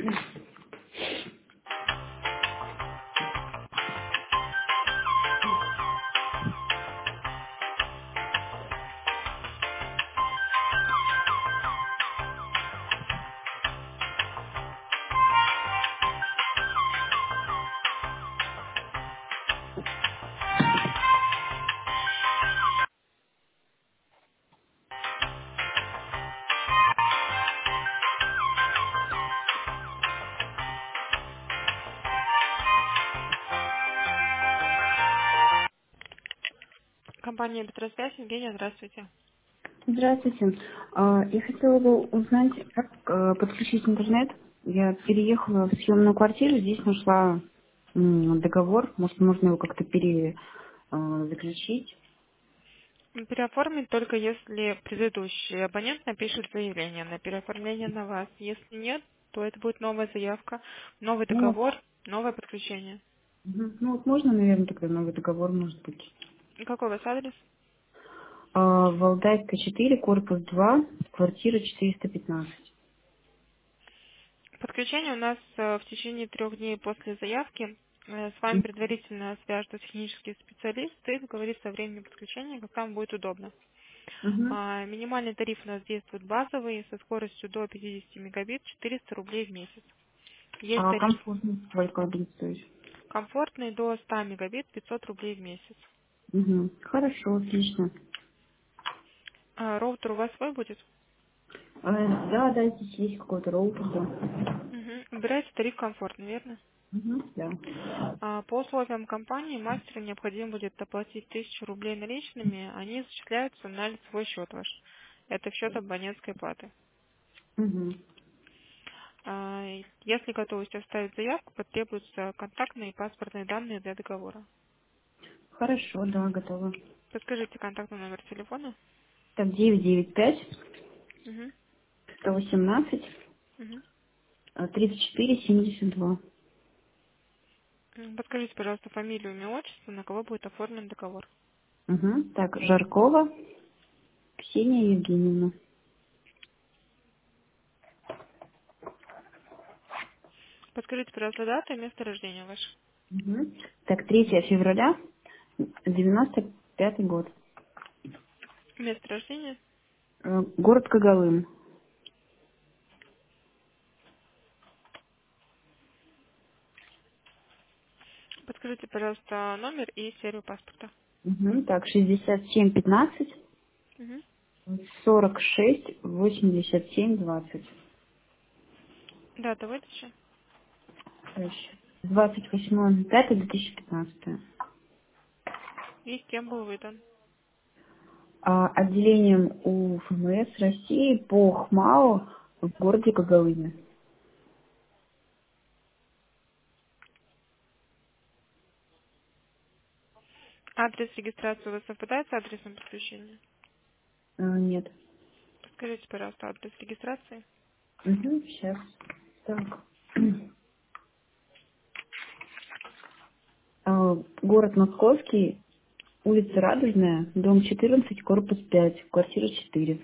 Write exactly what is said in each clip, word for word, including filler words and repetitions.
Компания «Электросвязь». Евгения, здравствуйте. Здравствуйте. А, Я хотела бы узнать, как э, подключить интернет. Я переехала в съемную квартиру, здесь нашла м, договор. Может, можно его как-то пере э, заключить? Переоформить только если предыдущий абонент напишет заявление на переоформление на вас. Если нет, то это будет новая заявка, новый Ну, вот, договор, новое подключение. мгм. Ну, вот можно, наверное, тогда новый договор, может быть. И какой у вас адрес? А, Валдайская, четыре, корпус два, квартира четыреста пятнадцать. Подключение у нас э, в течение трех дней после заявки. Э, С вами М, предварительно свяжется технический специалист и договорится о времени подключения, как вам будет удобно. мгм. А, Минимальный тариф у нас действует базовый со скоростью до пятьдесят мегабит, четыреста рублей в месяц. Есть А тариф комфортно сколько будет стоить? комфортный до ста мегабит, пятьсот рублей в месяц. Мгм. Хорошо, отлично. А, роутер у вас свой будет? А, да, да, здесь есть какой-то роутер, да. Угу. Выбираете тариф комфортный, верно? Мгм. Да. А, по условиям компании мастеру необходимо будет оплатить тысячу рублей наличными, они зачисляются на лицевой счет ваш. Это в счет абонентской платы. Мгм. А, и если готовы оставить заявку, потребуются контактные и паспортные данные для договора. Хорошо, да, готова. Подскажите контактный номер телефона. Так, девять девять пять Угу. сто восемнадцать Угу. э, тридцать четыре семьдесят два. Подскажите, пожалуйста, фамилию, имя, отчество, на кого будет оформлен договор. Угу. Так, Жаркова Ксения Евгеньевна. Подскажите, пожалуйста, дату и место рождения ваше. Угу. Так, третьего февраля девяносто пятый год. Место рождения. Э, Город Когалым. Подскажите, пожалуйста, номер и серию паспорта. Угу. Так, шестьдесят семь пятнадцать Угу. сорок шесть восемьдесят семь двадцать. Дата выдачи. двадцать восьмое пятое две тысячи пятнадцатое. И с кем был выдан. А, отделением у ФМС России по ХМАО в городе Когалыме. Адрес регистрации у вас совпадает с адресом подключения? А, нет. Подскажите, пожалуйста, адрес регистрации. Угу, сейчас. Так. А, город Московский, улица Радужная, дом четырнадцать, корпус пять, квартира четыре.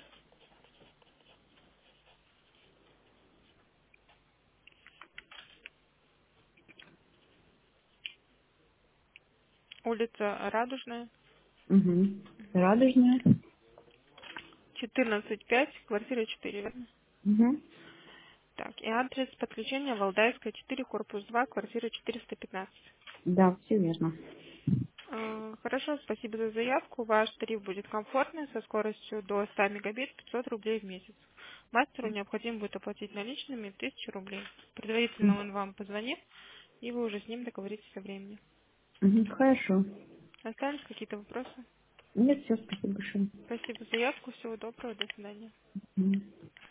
Улица Радужная, Угу. Радужная. четырнадцать пять, квартира четыре, верно? Угу. Так, и адрес подключения Валдайская, четыре, корпус два, квартира четыреста пятнадцать. Да, все верно. Э, Хорошо, спасибо за заявку. Ваш тариф будет комфортный, со скоростью до ста мегабит, пятьсот рублей в месяц. Мастеру необходимо будет оплатить наличными тысячу рублей. Предварительно он вам позвонит, и вы уже с ним договоритесь о времени. Угу. Хорошо. Остались какие-то вопросы? Нет, все, спасибо большое. Спасибо за заявку. Всего доброго. До свидания. Мгм.